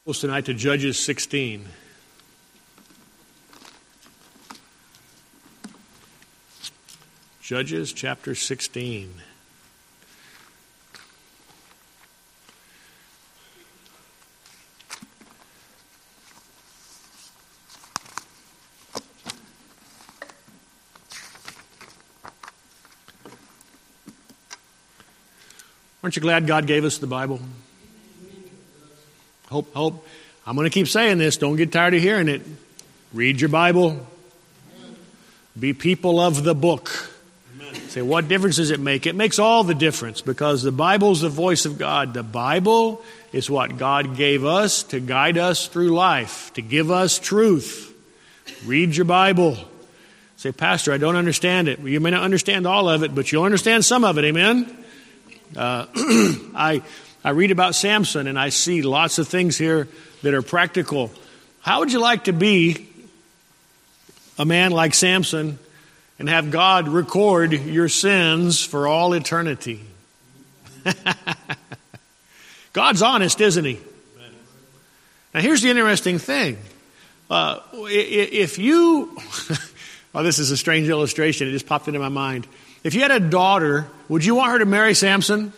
Tonight to Judges 16. Judges chapter 16. Aren't you glad God gave us the Bible? Hope. I'm going to keep saying this. Don't get tired of hearing it. Read your Bible. Be people of the book. Say, what difference does it make? It makes all the difference because the Bible's the voice of God. The Bible is what God gave us to guide us through life, to give us truth. Read your Bible. Say, Pastor, I don't understand it. Well, you may not understand all of it, but you'll understand some of it. Amen? I read about Samson and I see lots of things here that are practical. How would you like to be a man like Samson and have God record your sins for all eternity? God's honest, isn't he? Now here's the interesting thing. If you, well, this is a strange illustration. It just popped into my mind. If you had a daughter, would you want her to marry Samson?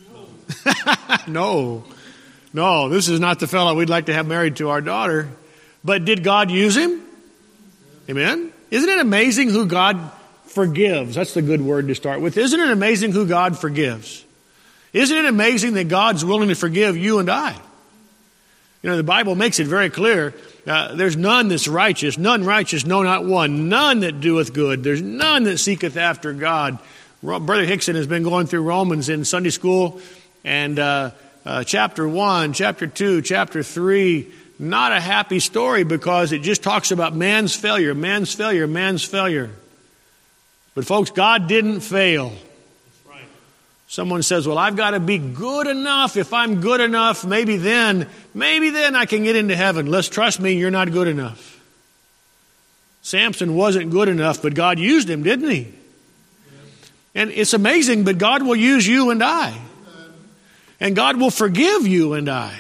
No, this is not the fellow we'd like to have married to our daughter. But did God use him? Amen? Isn't it amazing who God forgives? That's the good word to start with. Isn't it amazing who God forgives? Isn't it amazing that God's willing to forgive you and I? You know, the Bible makes it very clear. There's none that's righteous. None righteous, no, not one. None that doeth good. There's none that seeketh after God. Brother Hickson has been going through Romans in Sunday school. And chapter 1, chapter 2, chapter 3, not a happy story because it just talks about man's failure. But folks, God didn't fail. That's right. Someone says, well, I've got to be good enough. If I'm good enough, maybe then I can get into heaven. Let's trust me, you're not good enough. Samson wasn't good enough, but God used him, didn't he? And it's amazing, but God will use you and I. And God will forgive you and I.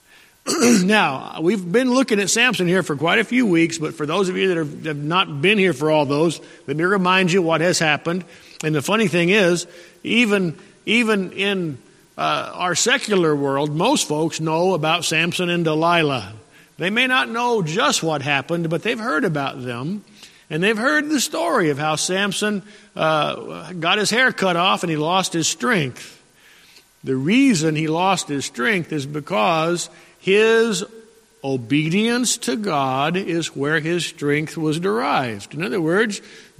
Now, we've been looking at Samson here for quite a few weeks, but for those of you that have not been here for all those, let me remind you what has happened. And the funny thing is, even in our secular world, most folks know about Samson and Delilah. They may not know just what happened, but they've heard about them. And they've heard the story of how Samson got his hair cut off and he lost his strength. The reason he lost his strength is because his obedience to God is where his strength was derived. In other words,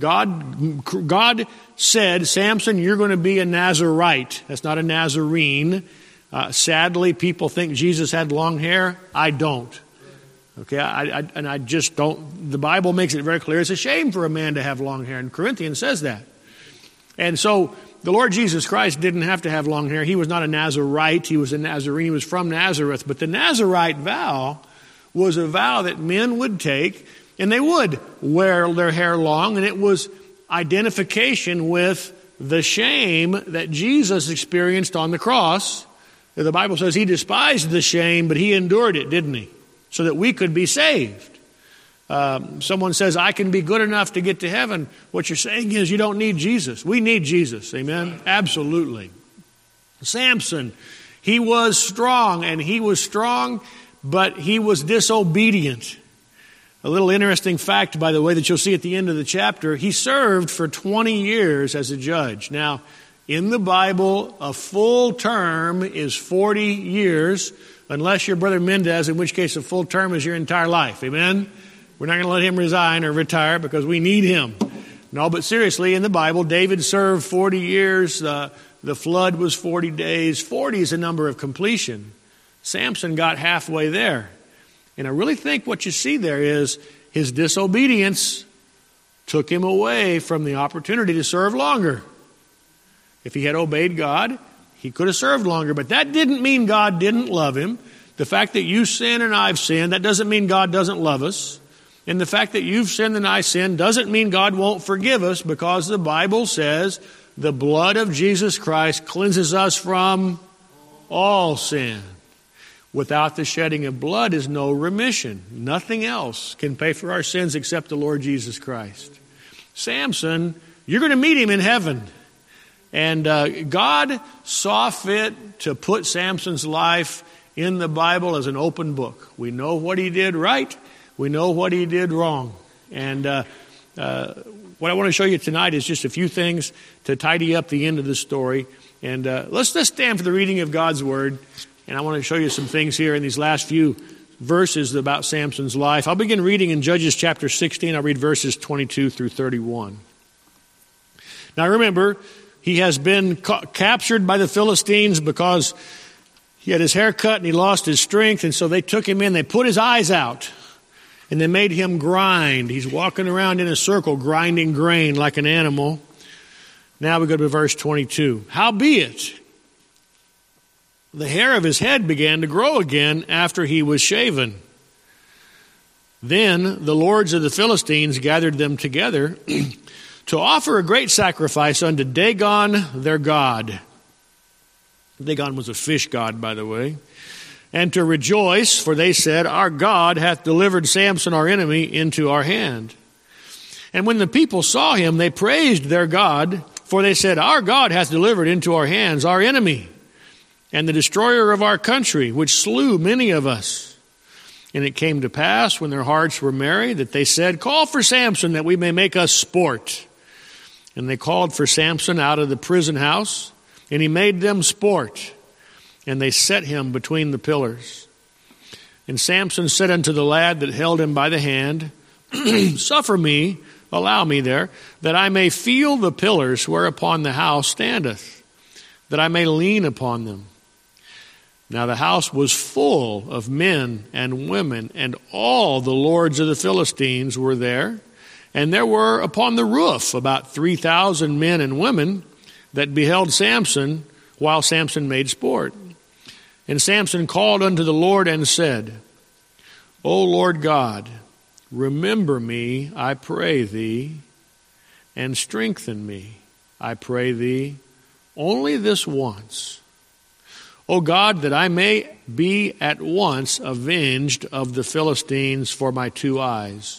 God said, Samson, you're going to be a Nazarite. That's not a Nazarene. Sadly, people think Jesus had long hair. I don't. Okay, I just don't. The Bible makes it very clear. It's a shame for a man to have long hair, and Corinthians says that. And so the Lord Jesus Christ didn't have to have long hair. He was not a Nazarite. He was a Nazarene. He was from Nazareth. But the Nazarite vow was a vow that men would take, and they would wear their hair long, and it was identification with the shame that Jesus experienced on the cross. The Bible says he despised the shame, but he endured it, didn't he? So that we could be saved. Someone says, I can be good enough to get to heaven. What you're saying is you don't need Jesus. We need Jesus. Amen? Absolutely. Samson, he was strong, but he was disobedient. A little interesting fact, by the way, that you'll see at the end of the chapter, he served for 20 years as a judge. Now, in the Bible, a full term is 40 years, unless you're Brother Mendez, in which case a full term is your entire life. Amen? We're not going to let him resign or retire because we need him. No, but seriously, in the Bible, David served 40 years. The flood was 40 days. 40 is a number of completion. Samson got halfway there. And I really think what you see there is his disobedience took him away from the opportunity to serve longer. If he had obeyed God, he could have served longer. But that didn't mean God didn't love him. The fact that you sin and I've sinned, that doesn't mean God doesn't love us. And the fact that you've sinned and I sinned doesn't mean God won't forgive us, because the Bible says the blood of Jesus Christ cleanses us from all sin. Without the shedding of blood is no remission. Nothing else can pay for our sins except the Lord Jesus Christ. Samson, you're going to meet him in heaven. And God saw fit to put Samson's life in the Bible as an open book. We know what he did right. We know what he did wrong. And what I want to show you tonight is just a few things to tidy up the end of the story. And let's stand for the reading of God's Word. And I want to show you some things here in these last few verses about Samson's life. I'll begin reading in Judges chapter 16. I'll read verses 22 through 31. Now remember, he has been captured by the Philistines because he had his hair cut and he lost his strength. And so they took him in. They put his eyes out and they made him grind. He's walking around in a circle, grinding grain like an animal. Now we go to verse 22. Howbeit, the hair of his head began to grow again after he was shaven. Then the lords of the Philistines gathered them together to offer a great sacrifice unto Dagon their god. Dagon was a fish god, by the way. And to rejoice, for they said, Our God hath delivered Samson our enemy into our hand. And when the people saw him, they praised their God, for they said, Our God hath delivered into our hands our enemy, and the destroyer of our country, which slew many of us. And it came to pass, when their hearts were merry, that they said, Call for Samson, that we may make us sport. And they called for Samson out of the prison house, and he made them sport. And they set him between the pillars. And Samson said unto the lad that held him by the hand, Suffer me, allow me there, that I may feel the pillars whereupon the house standeth, that I may lean upon them. Now the house was full of men and women, and all the lords of the Philistines were there. And there were upon the roof about 3,000 men and women that beheld Samson while Samson made sport. And Samson called unto the Lord and said, O Lord God, remember me, I pray thee, and strengthen me, I pray thee, only this once. O God, that I may be at once avenged of the Philistines for my 2 eyes.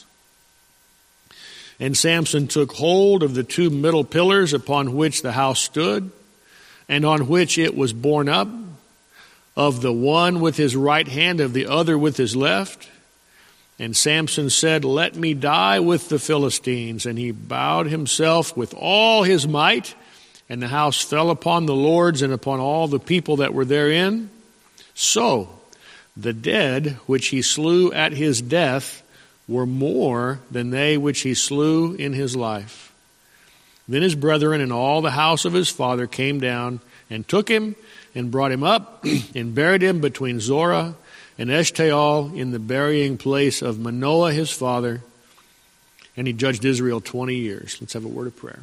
And Samson took hold of the 2 middle pillars upon which the house stood, and on which it was borne up, of the one with his right hand, of the other with his left. And Samson said, Let me die with the Philistines. And he bowed himself with all his might, and the house fell upon the lords and upon all the people that were therein. So the dead which he slew at his death were more than they which he slew in his life. Then his brethren and all the house of his father came down and took him and brought him up and buried him between Zorah and Eshtaol in the burying place of Manoah his father. And he judged Israel 20 years. Let's have a word of prayer.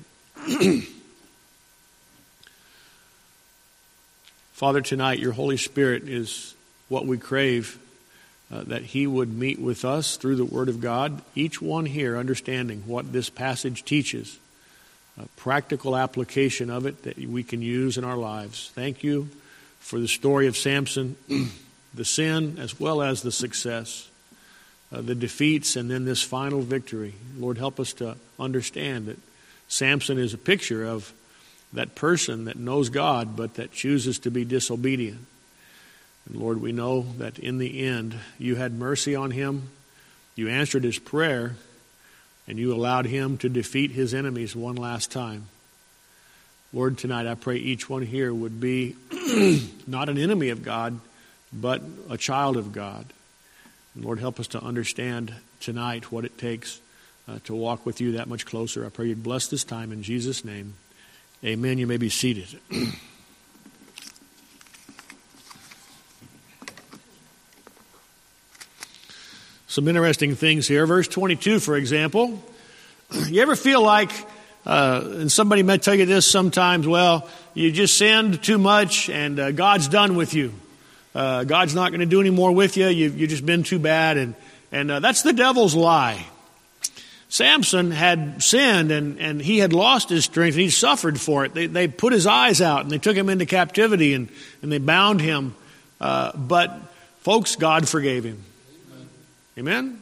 Father, tonight your Holy Spirit is what we crave, that he would meet with us through the Word of God, each one here understanding what this passage teaches, a practical application of it that we can use in our lives. Thank you for the story of Samson, the sin as well as the success, the defeats, and then this final victory. Lord, help us to understand that Samson is a picture of that person that knows God but that chooses to be disobedient. And Lord, we know that in the end, you had mercy on him, you answered his prayer, and you allowed him to defeat his enemies one last time. Lord, tonight I pray each one here would be not an enemy of God, but a child of God. And Lord, help us to understand tonight what it takes to walk with you that much closer. I pray you'd bless this time in Jesus' name. Amen. You may be seated. Some interesting things here. Verse 22, for example. You ever feel like, and somebody may tell you this sometimes, well, you just sinned too much and God's done with you. God's not going to do any more with you. You've just been too bad. And that's the devil's lie. Samson had sinned and he had lost his strength and he suffered for it. They put his eyes out and they took him into captivity and they bound him. But Folks, God forgave him. Amen?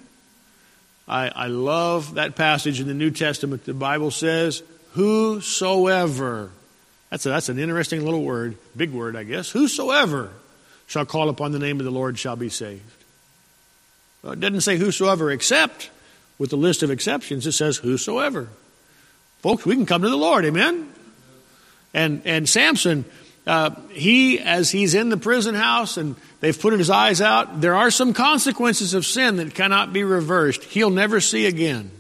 I love that passage in the New Testament. The Bible says, whosoever, that's an interesting little word, big word, I guess. Whosoever shall call upon the name of the Lord shall be saved. Well, it doesn't say whosoever except, with the list of exceptions, it says whosoever. Folks, we can come to the Lord, amen? And Samson, as he's in the prison house and they've put his eyes out, there are some consequences of sin that cannot be reversed. He'll never see again.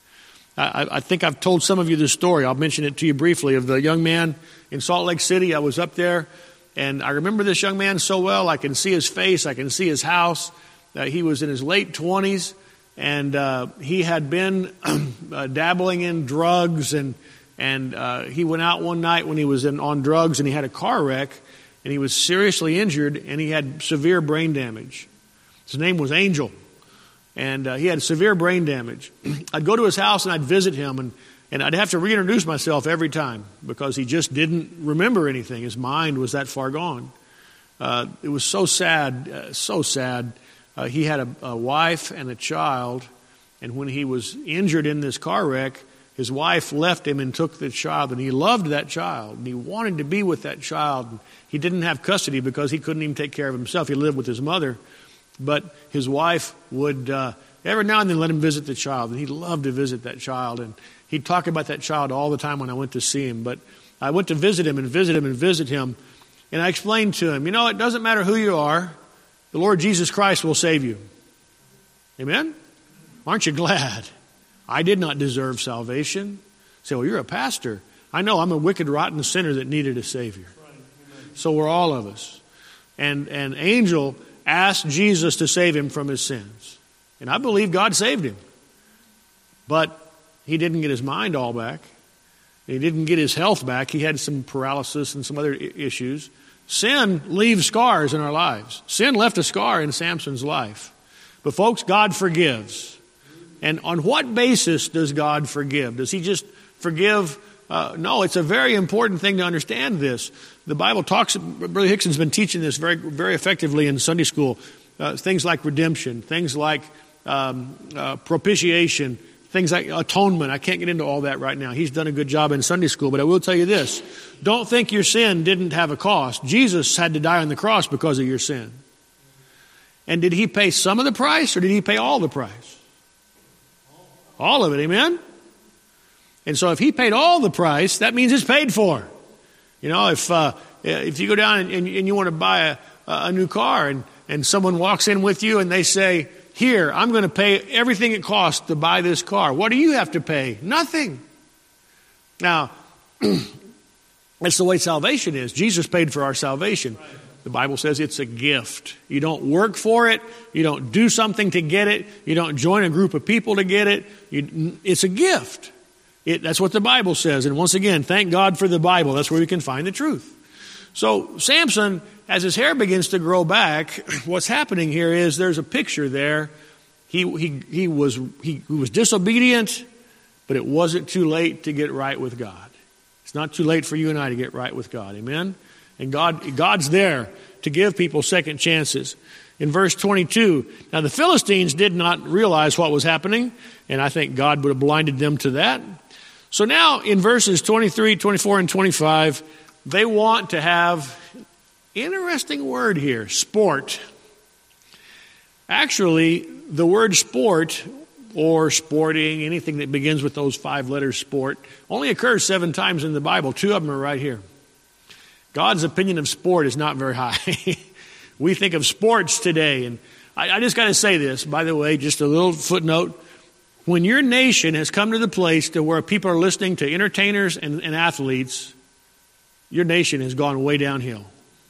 I think I've told some of you this story. I'll mention it to you briefly of the young man in Salt Lake City. I was up there, and I remember this young man so well. I can see his face. I can see his house. He was in his late 20s, and he had been dabbling in drugs, and he went out one night when he was on drugs, and he had a car wreck, and he was seriously injured, and he had severe brain damage. His name was Angel, and he had severe brain damage. I'd go to his house, and I'd visit him, and I'd have to reintroduce myself every time because he just didn't remember anything. His mind was that far gone. It was so sad, so sad. He had a wife and a child, and when he was injured in this car wreck, his wife left him and took the child, and he loved that child, and he wanted to be with that child. He didn't have custody because he couldn't even take care of himself. He lived with his mother, but his wife would every now and then let him visit the child, and he loved to visit that child, and he'd talk about that child all the time when I went to see him. But I went to visit him, and I explained to him, it doesn't matter who you are, the Lord Jesus Christ will save you. Amen? Aren't you glad? I did not deserve salvation. Say, well, you're a pastor. I know I'm a wicked, rotten sinner that needed a Savior. So were all of us. And Angel asked Jesus to save him from his sins. And I believe God saved him. But he didn't get his mind all back. He didn't get his health back. He had some paralysis and some other issues. Sin leaves scars in our lives. Sin left a scar in Samson's life. But folks, God forgives. And on what basis does God forgive? Does he just forgive? No, it's a very important thing to understand this. The Bible talks, Brother Hickson's been teaching this very, very effectively in Sunday school. Things like redemption, things like propitiation, things like atonement. I can't get into all that right now. He's done a good job in Sunday school, but I will tell you this. Don't think your sin didn't have a cost. Jesus had to die on the cross because of your sin. And did he pay some of the price or did he pay all the price? All of it, amen? And so if he paid all the price, that means it's paid for. If you go down and you want to buy a new car and someone walks in with you and they say, here, I'm going to pay everything it costs to buy this car. What do you have to pay? Nothing. Now, that's the way salvation is. Jesus paid for our salvation. The Bible says it's a gift. You don't work for it. You don't do something to get it. You don't join a group of people to get it. It's a gift. That's what the Bible says. And once again, thank God for the Bible. That's where we can find the truth. So Samson, as his hair begins to grow back, what's happening here is there's a picture there. He was disobedient, but it wasn't too late to get right with God. It's not too late for you and I to get right with God. Amen? And God's there to give people second chances. In verse 22, now the Philistines did not realize what was happening, and I think God would have blinded them to that. So now in verses 23, 24, and 25, they want to have, interesting word here, sport. Actually, the word sport or sporting, anything that begins with those 5 letters sport, only occurs 7 times in the Bible. 2 of them are right here. God's opinion of sport is not very high. We think of sports today, and I just got to say this, by the way, just a little footnote. When your nation has come to the place to where people are listening to entertainers and athletes, your nation has gone way downhill.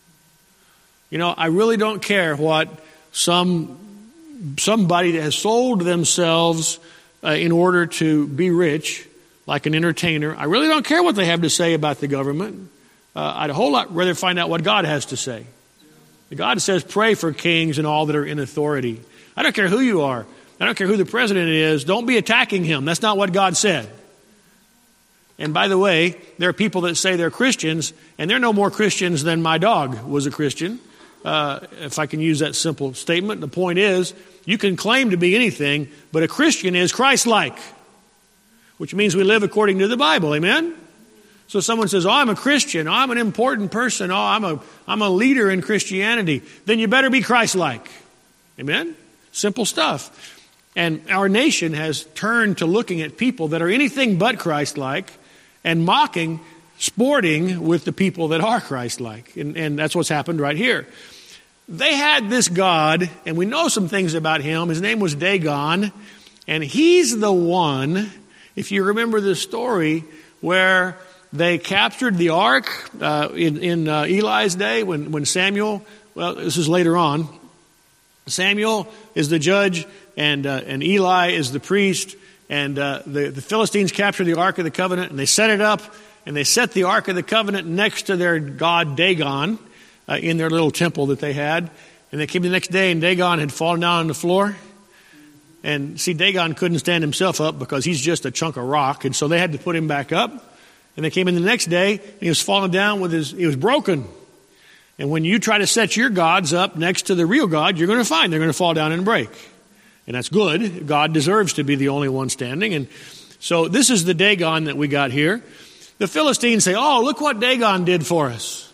I really don't care what somebody that has sold themselves in order to be rich, like an entertainer. I really don't care what they have to say about the government. I'd a whole lot rather find out what God has to say. God says, pray for kings and all that are in authority. I don't care who you are. I don't care who the president is. Don't be attacking him. That's not what God said. And by the way, there are people that say they're Christians, and they're no more Christians than my dog was a Christian. if I can use that simple statement. The point is, you can claim to be anything, but a Christian is Christ-like, which means we live according to the Bible. Amen? So someone says, oh, I'm a Christian. Oh, I'm an important person. Oh, I'm a leader in Christianity. Then you better be Christ-like. Amen? Simple stuff. And our nation has turned to looking at people that are anything but Christ-like and mocking, sporting with the people that are Christ-like. And that's what's happened right here. They had this god, and we know some things about him. His name was Dagon. And he's the one, if you remember the story, where they captured the ark in Eli's day when Samuel, well, this is later on. Samuel is the judge, and Eli is the priest. And the Philistines captured the Ark of the Covenant, and they set it up, and they set the Ark of the Covenant next to their god Dagon in their little temple that they had. And they came the next day, and Dagon had fallen down on the floor. And see, Dagon couldn't stand himself up because he's just a chunk of rock, and so they had to put him back up. And they came in the next day, and he was falling down he was broken. And when you try to set your gods up next to the real God, you're going to find they're going to fall down and break. And that's good. God deserves to be the only one standing. And so this is the Dagon that we got here. The Philistines say, oh, look what Dagon did for us.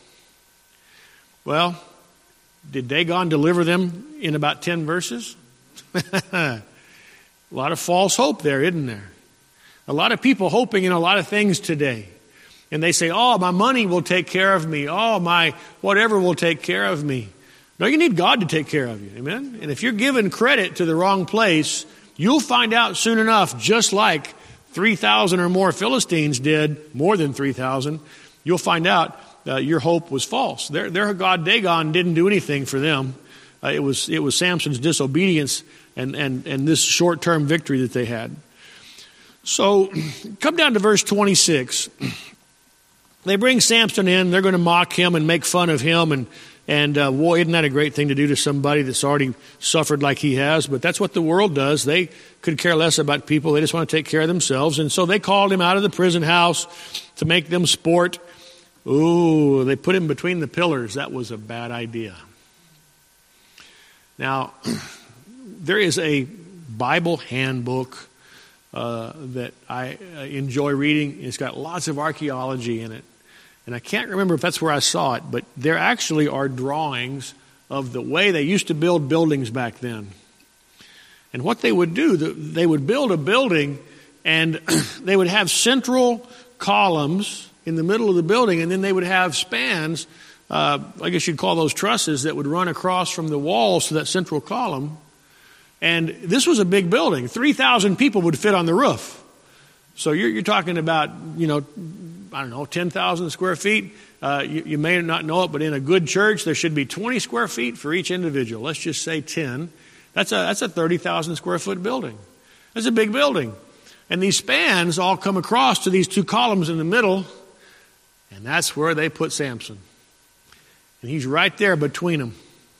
Well, did Dagon deliver them in about 10 verses? A lot of false hope there, isn't there? A lot of people hoping in a lot of things today. And they say, oh, my money will take care of me. Oh, my whatever will take care of me. No, you need God to take care of you. Amen? And if you're giving credit to the wrong place, you'll find out soon enough, just like 3,000 or more Philistines did, more than 3,000, you'll find out your hope was false. Their god Dagon didn't do anything for them. It was Samson's disobedience and this short-term victory that they had. So come down to verse 26. They bring Samson in. They're going to mock him and make fun of him. And boy, isn't that a great thing to do to somebody that's already suffered like he has? But that's what the world does. They could care less about people. They just want to take care of themselves. And so they called him out of the prison house to make them sport. Ooh, they put him between the pillars. That was a bad idea. Now, there is a Bible handbook that I enjoy reading. It's got lots of archaeology in it. And I can't remember if that's where I saw it, but there actually are drawings of the way they used to build buildings back then. And what they would do, they would build a building, and they would have central columns in the middle of the building, and then they would have spans, I guess you'd call those trusses, that would run across from the walls to that central column. And this was a big building. 3,000 people would fit on the roof. So you're talking about, 10,000 square feet. You may not know it, but in a good church, there should be 20 square feet for each individual. Let's just say 10. That's a 30,000 square foot building. That's a big building. And these spans all come across to these two columns in the middle, and that's where they put Samson. And he's right there between them.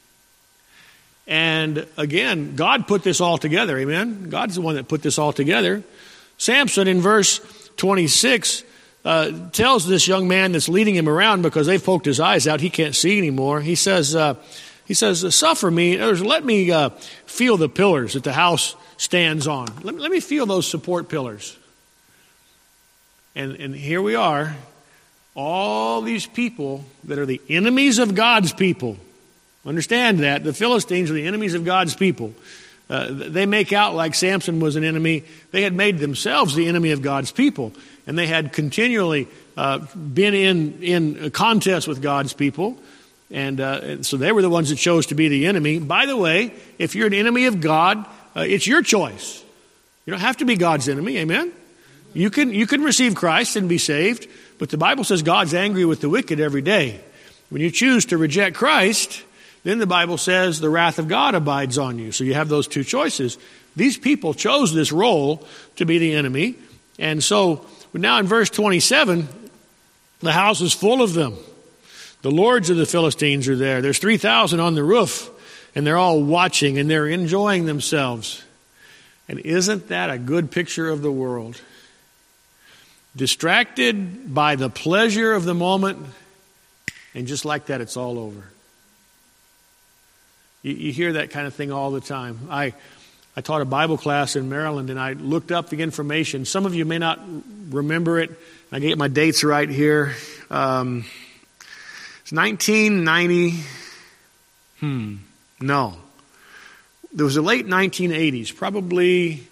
And again, God put this all together. Amen? God's the one that put this all together. Samson, in verse 26, tells this young man that's leading him around, because they've poked his eyes out, he can't see anymore. He says, suffer me, let me feel the pillars that the house stands on. Let me feel those support pillars. And here we are, all these people that are the enemies of God's people. Understand that. The Philistines are the enemies of God's people. They make out like Samson was an enemy. They had made themselves the enemy of God's people. And they had continually been in a contest with God's people. And so they were the ones that chose to be the enemy. By the way, if you're an enemy of God, it's your choice. You don't have to be God's enemy. Amen? You can receive Christ and be saved. But the Bible says God's angry with the wicked every day. When you choose to reject Christ, then the Bible says the wrath of God abides on you. So you have those two choices. These people chose this role to be the enemy. And so now in verse 27, the house is full of them. The lords of the Philistines are there. There's 3,000 on the roof, and they're all watching, and they're enjoying themselves. And isn't that a good picture of the world? Distracted by the pleasure of the moment, and just like that, it's all over. You hear that kind of thing all the time. I taught a Bible class in Maryland, and I looked up the information. Some of you may not remember it. I get my dates right here. It's 1990. No. There was the late 1980s, probably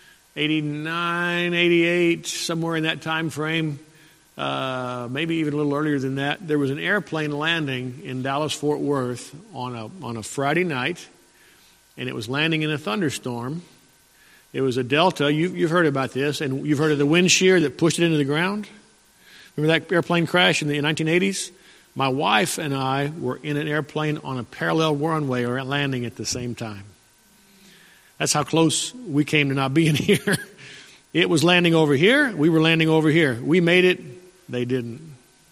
89, 88, somewhere in that time frame. Maybe even a little earlier than that. There was an airplane landing in Dallas-Fort Worth on a Friday night, and it was landing in a thunderstorm. It was a Delta. You've heard about this, and you've heard of the wind shear that pushed it into the ground. Remember that airplane crash in the 1980s? My wife and I were in an airplane on a parallel runway or landing at the same time. That's how close we came to not being here. It was landing over here. We were landing over here. We made it. They didn't.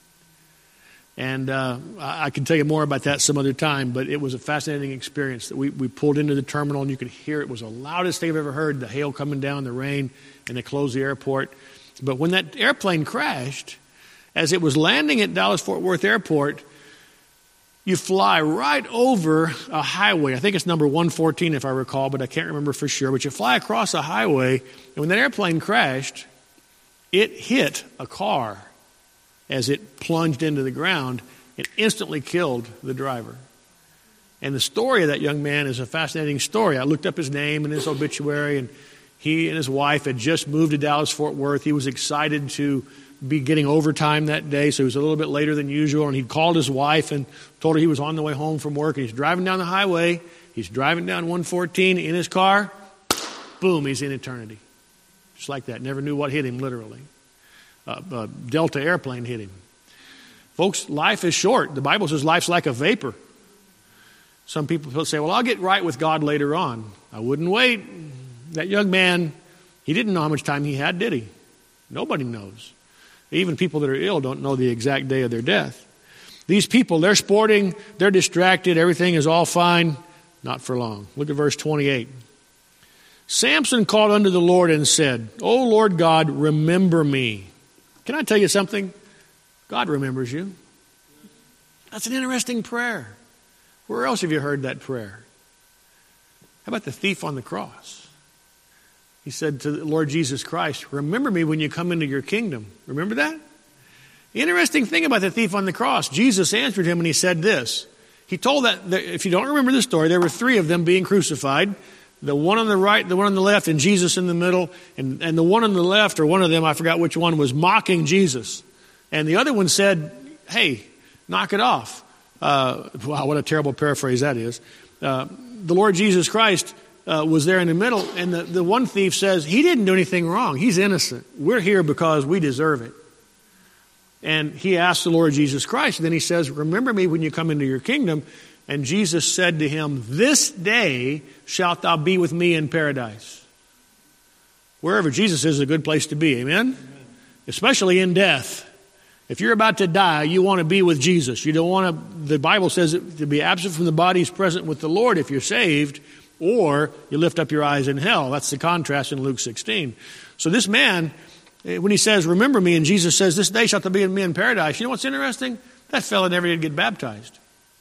And I can tell you more about that some other time, but it was a fascinating experience. That we pulled into the terminal, and you could hear it was the loudest thing I've ever heard, the hail coming down, the rain, and they closed the airport. But when that airplane crashed, as it was landing at Dallas-Fort Worth Airport, you fly right over a highway. I think it's number 114 if I recall, but I can't remember for sure. But you fly across a highway, and when that airplane crashed, it hit a car as it plunged into the ground. It instantly killed the driver. And the story of that young man is a fascinating story. I looked up his name and his obituary, and he and his wife had just moved to Dallas-Fort Worth. He was excited to be getting overtime that day, so he was a little bit later than usual, and he'd called his wife and told her he was on the way home from work, and he's driving down the highway. He's driving down 114 in his car. Boom, he's in eternity. Just like that. Never knew what hit him, literally. A Delta airplane hit him. Folks, life is short. The Bible says life's like a vapor. Some people say, well, I'll get right with God later on. I wouldn't wait. That young man, he didn't know how much time he had, did he? Nobody knows. Even people that are ill don't know the exact day of their death. These people, they're sporting, they're distracted, everything is all fine. Not for long. Look at verse 28. Samson called unto the Lord and said, O Lord God, remember me. Can I tell you something? God remembers you. That's an interesting prayer. Where else have you heard that prayer? How about the thief on the cross? He said to the Lord Jesus Christ, remember me when you come into your kingdom. Remember that? The interesting thing about the thief on the cross, Jesus answered him and he said this. He told that, if you don't remember the story, there were three of them being crucified. The one on the right, the one on the left, and Jesus in the middle. And the one on the left, or one of them, I forgot which one, was mocking Jesus. And the other one said, hey, knock it off. Wow, what a terrible paraphrase that is. The Lord Jesus Christ was there in the middle, and the one thief says, he didn't do anything wrong. He's innocent. We're here because we deserve it. And he asked the Lord Jesus Christ, and then he says, remember me when you come into your kingdom. And Jesus said to him, this day shalt thou be with me in paradise. Wherever Jesus is a good place to be, amen? Especially in death. If you're about to die, you want to be with Jesus. You don't want to, the Bible says to be absent from the body is present with the Lord if you're saved, or you lift up your eyes in hell. That's the contrast in Luke 16. So this man, when he says, remember me, and Jesus says, this day shalt thou be with me in paradise, you know what's interesting? That fella never did get baptized.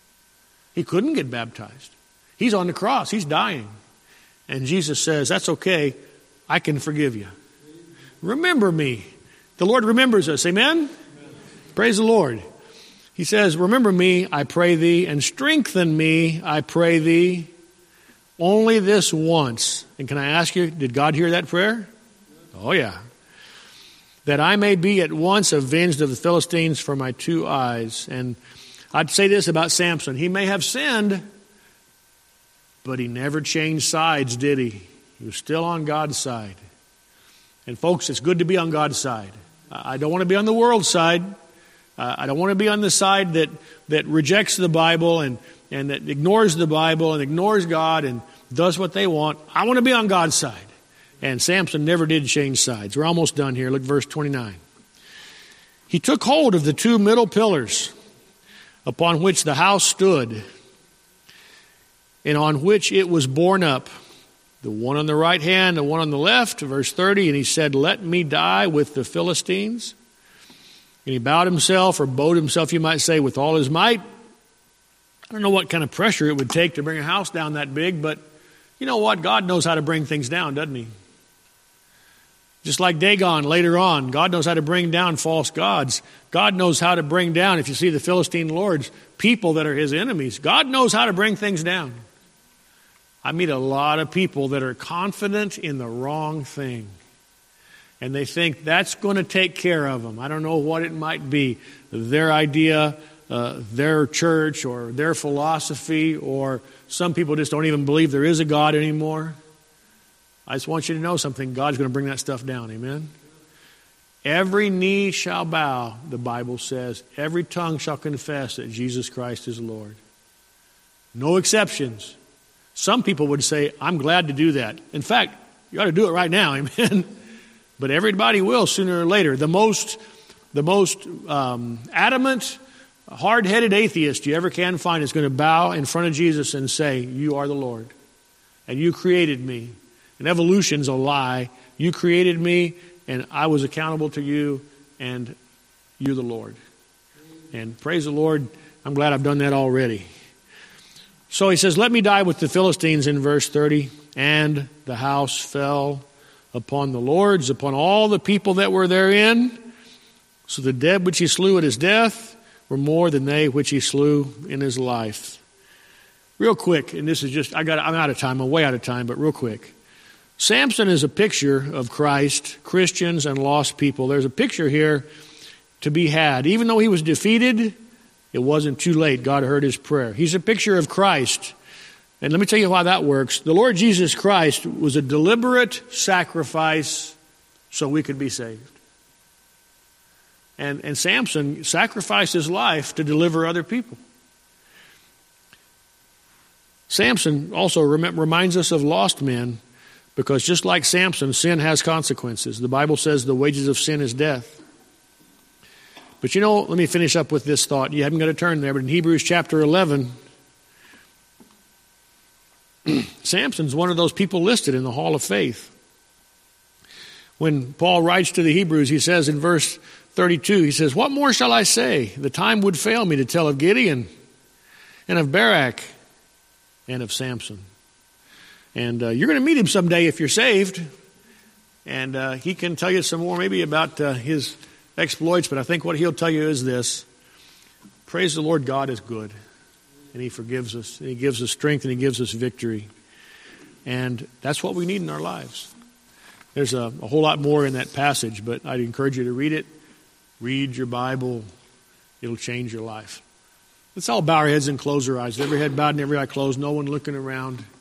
He couldn't get baptized. He's on the cross. He's dying. And Jesus says, that's okay. I can forgive you. Remember me. The Lord remembers us. Amen? Amen. Praise the Lord. He says, remember me, I pray thee, and strengthen me, I pray thee, only this once. And can I ask you, did God hear that prayer? Oh, yeah. That I may be at once avenged of the Philistines for my two eyes. And I'd say this about Samson. He may have sinned, but he never changed sides, did he? He was still on God's side. And folks, it's good to be on God's side. I don't want to be on the world's side. I don't want to be on the side that rejects the Bible and that ignores the Bible and ignores God and does what they want. I want to be on God's side. And Samson never did change sides. We're almost done here. Look at verse 29. He took hold of the two middle pillars upon which the house stood and on which it was borne up, the one on the right hand, the one on the left, verse 30, and he said, let me die with the Philistines. And he bowed himself, or bowed himself, you might say, with all his might. I don't know what kind of pressure it would take to bring a house down that big, but you know what? God knows how to bring things down, doesn't he? Just like Dagon later on, God knows how to bring down false gods. God knows how to bring down, if you see the Philistine lords, people that are his enemies. God knows how to bring things down. I meet a lot of people that are confident in the wrong thing. And they think that's going to take care of them. I don't know what it might be. Their idea, their church, or their philosophy, or some people just don't even believe there is a God anymore. I just want you to know something. God's going to bring that stuff down. Amen? Every knee shall bow, the Bible says. Every tongue shall confess that Jesus Christ is Lord. No exceptions. Some people would say, I'm glad to do that. In fact, you ought to do it right now. Amen? But everybody will sooner or later. The most adamant, hard-headed atheist you ever can find is going to bow in front of Jesus and say, you are the Lord. And you created me. And evolution's a lie. You created me, and I was accountable to you, and you're the Lord. And praise the Lord, I'm glad I've done that already. So he says, let me die with the Philistines in verse 30. And the house fell upon the lords, upon all the people that were therein. So the dead which he slew at his death were more than they which he slew in his life. Real quick, and this is just, I'm out of time, I'm way out of time, but real quick. Samson is a picture of Christ, Christians, and lost people. There's a picture here to be had. Even though he was defeated, it wasn't too late. God heard his prayer. He's a picture of Christ. And let me tell you how that works. The Lord Jesus Christ was a deliberate sacrifice so we could be saved. And Samson sacrificed his life to deliver other people. Samson also reminds us of lost men, because just like Samson, sin has consequences. The Bible says the wages of sin is death. But you know, let me finish up with this thought. You haven't got to turn there, but in Hebrews chapter 11, Samson's one of those people listed in the Hall of Faith. When Paul writes to the Hebrews, he says in verse 32, he says, what more shall I say? The time would fail me to tell of Gideon and of Barak and of Samson. And you're going to meet him someday if you're saved. And he can tell you some more maybe about his exploits. But I think what he'll tell you is this. Praise the Lord, God is good. And he forgives us. And he gives us strength and he gives us victory. And that's what we need in our lives. There's a whole lot more in that passage. But I'd encourage you to read it. Read your Bible. It'll change your life. Let's all bow our heads and close our eyes. Every head bowed and every eye closed. No one looking around.